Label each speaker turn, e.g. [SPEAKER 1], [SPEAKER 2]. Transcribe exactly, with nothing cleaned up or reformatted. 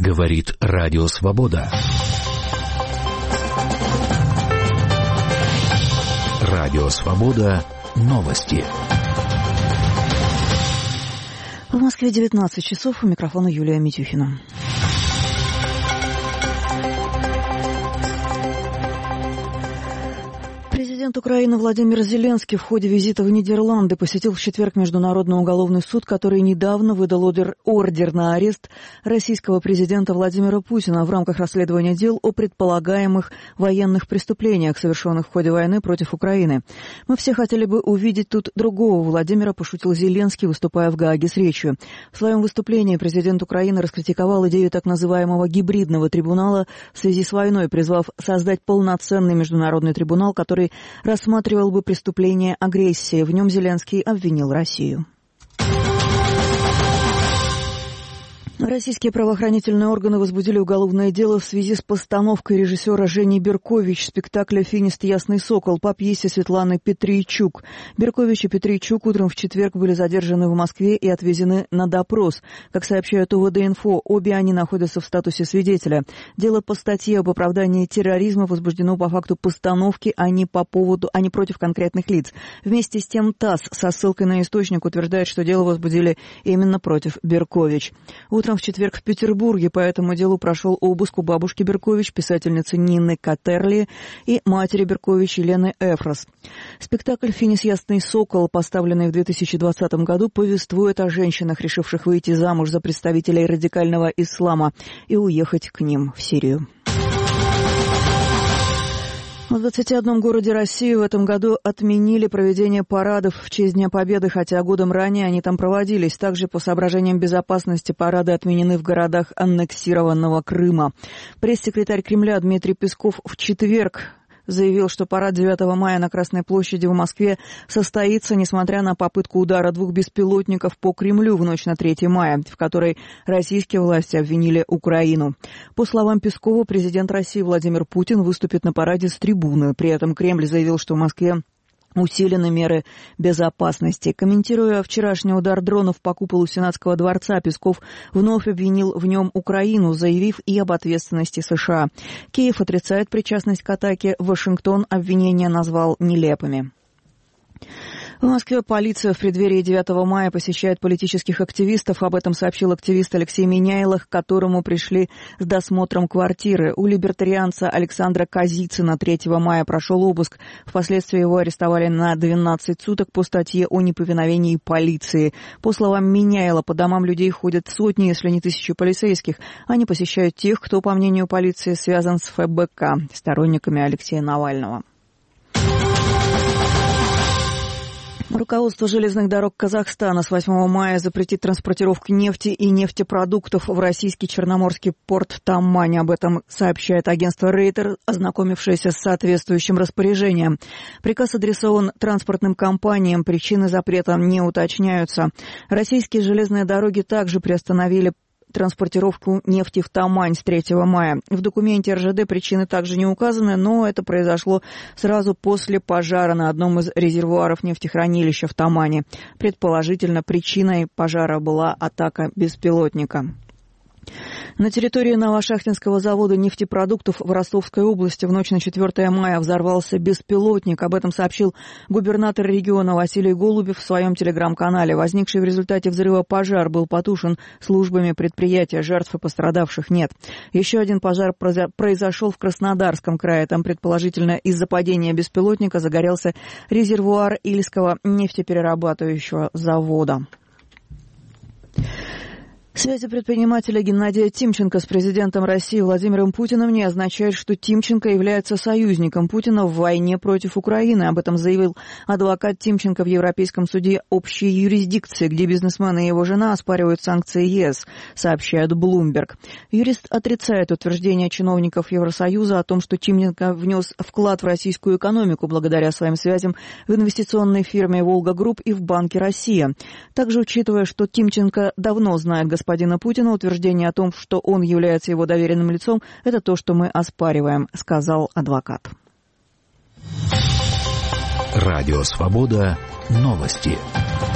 [SPEAKER 1] Говорит Радио Свобода. Радио Свобода. Новости.
[SPEAKER 2] В Москве девятнадцать часов. У микрофона Юлия Митюхина. Президент Украины Владимир Зеленский в ходе визита в Нидерланды посетил в четверг Международный уголовный суд, который недавно выдал ордер, ордер на арест российского президента Владимира Путина в рамках расследования дел о предполагаемых военных преступлениях, совершенных в ходе войны против Украины. «Мы все хотели бы увидеть тут другого Владимира», пошутил Зеленский, выступая в Гааге с речью. В своем выступлении президент Украины раскритиковал идею так называемого гибридного трибунала в связи с войной, призвав создать полноценный международный трибунал, который рассматривал бы преступление агрессии. В нем Зеленский обвинил Россию. Российские правоохранительные органы возбудили уголовное дело в связи с постановкой режиссера Жени Беркович спектакля «Финист. Ясный сокол» по пьесе Светланы Петрийчук. Беркович и Петрийчук утром в четверг были задержаны в Москве и отвезены на допрос. Как сообщают ОВД-инфо, обе они находятся в статусе свидетеля. Дело по статье об оправдании терроризма возбуждено по факту постановки, а не по поводу, а не против конкретных лиц. Вместе с тем ТАСС со ссылкой на источник утверждает, что дело возбудили именно против Беркович. Утром в четверг в Петербурге по этому делу прошел обыск у бабушки Беркович, писательницы Нины Катерли, и матери Беркович Елены Эфрос. Спектакль «Финист. Ясный сокол», поставленный в две тысячи двадцатом году, повествует о женщинах, решивших выйти замуж за представителей радикального ислама и уехать к ним в Сирию. В двадцати одном городе России в этом году отменили проведение парадов в честь Дня Победы, хотя годом ранее они там проводились. Также по соображениям безопасности парады отменены в городах аннексированного Крыма. Пресс-секретарь Кремля Дмитрий Песков в четверг заявил, что парад девятого мая на Красной площади в Москве состоится, несмотря на попытку удара двух беспилотников по Кремлю в ночь на третье мая, в которой российские власти обвинили Украину. По словам Пескова, президент России Владимир Путин выступит на параде с трибуны. При этом Кремль заявил, что в Москве усилены меры безопасности. Комментируя вчерашний удар дронов по куполу Сенатского дворца, Песков вновь обвинил в нем Украину, заявив и об ответственности США. Киев отрицает причастность к атаке, Вашингтон обвинения назвал нелепыми. В Москве полиция в преддверии девятого мая посещает политических активистов. Об этом сообщил активист Алексей Миняйло, к которому пришли с досмотром квартиры. У либертарианца Александра Козицына третьего мая прошел обыск. Впоследствии его арестовали на двенадцать суток по статье о неповиновении полиции. По словам Миняйло, по домам людей ходят сотни, если не тысячи полицейских. Они посещают тех, кто, по мнению полиции, связан с эф бэ ка, сторонниками Алексея Навального. Руководство железных дорог Казахстана с восьмого мая запретит транспортировку нефти и нефтепродуктов в российский черноморский порт Тамань. Об этом сообщает агентство Рейтер, ознакомившееся с соответствующим распоряжением. Приказ адресован транспортным компаниям, причины запрета не уточняются. Российские железные дороги также приостановили транспортировку нефти в Тамань с третьего мая. В документе эр жэ дэ причины также не указаны, но это произошло сразу после пожара на одном из резервуаров нефтехранилища в Тамане. Предположительно, причиной пожара была атака беспилотника. На территории Новошахтинского завода нефтепродуктов в Ростовской области в ночь на четвёртое мая взорвался беспилотник. Об этом сообщил губернатор региона Василий Голубев в своем телеграм-канале. Возникший в результате взрыва пожар был потушен службами предприятия. Жертв и пострадавших нет. Еще один пожар произошел в Краснодарском крае. Там, предположительно, из-за падения беспилотника загорелся резервуар Ильского нефтеперерабатывающего завода. Связи предпринимателя Геннадия Тимченко с президентом России Владимиром Путиным не означают, что Тимченко является союзником Путина в войне против Украины. Об этом заявил адвокат Тимченко в Европейском суде общей юрисдикции, где бизнесмен и его жена оспаривают санкции е эс, сообщает Bloomberg. Юрист отрицает утверждение чиновников Евросоюза о том, что Тимченко внес вклад в российскую экономику благодаря своим связям в инвестиционной фирме «Волга Групп» и в Банке Россия. Также, учитывая, что Тимченко давно знает господина господина Путина, утверждение о том, что он является его доверенным лицом, это то, что мы оспариваем, сказал адвокат.
[SPEAKER 1] Радио Свобода. Новости.